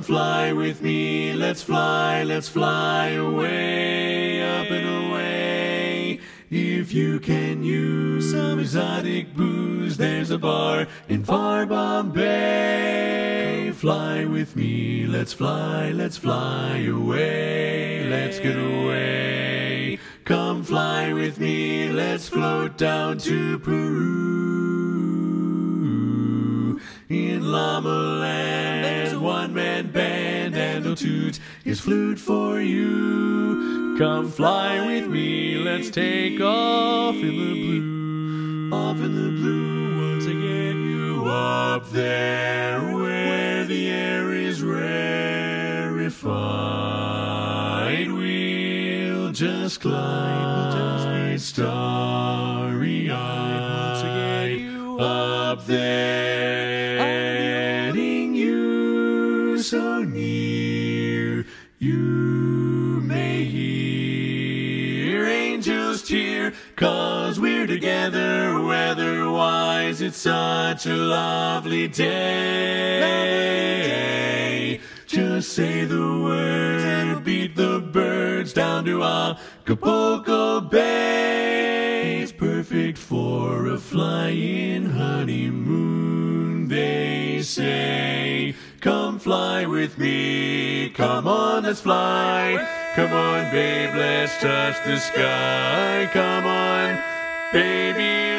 Come fly with me, let's fly away, up and away. If you can use some exotic booze, there's a bar in far Bombay. Fly with me, let's fly away, let's get away. Come fly with me, let's float down to Peru. In Llama Land, there's a one-man band, and he'll toot his flute for you. Come fly with me, let's take off in the blue. Off in the blue, once again you up there where the air is rarefied. We'll just glide, starry-eyed, once again you up there, getting you so near. You may hear angels cheer, 'cause we're together weather-wise. It's such a lovely day. Just say the word, beat the birds down to Acapulco Bay. It's perfect for a flying honeymoon, they say. Come fly with me, come on, let's fly. Come on, babe, let's touch the sky. Come on, baby,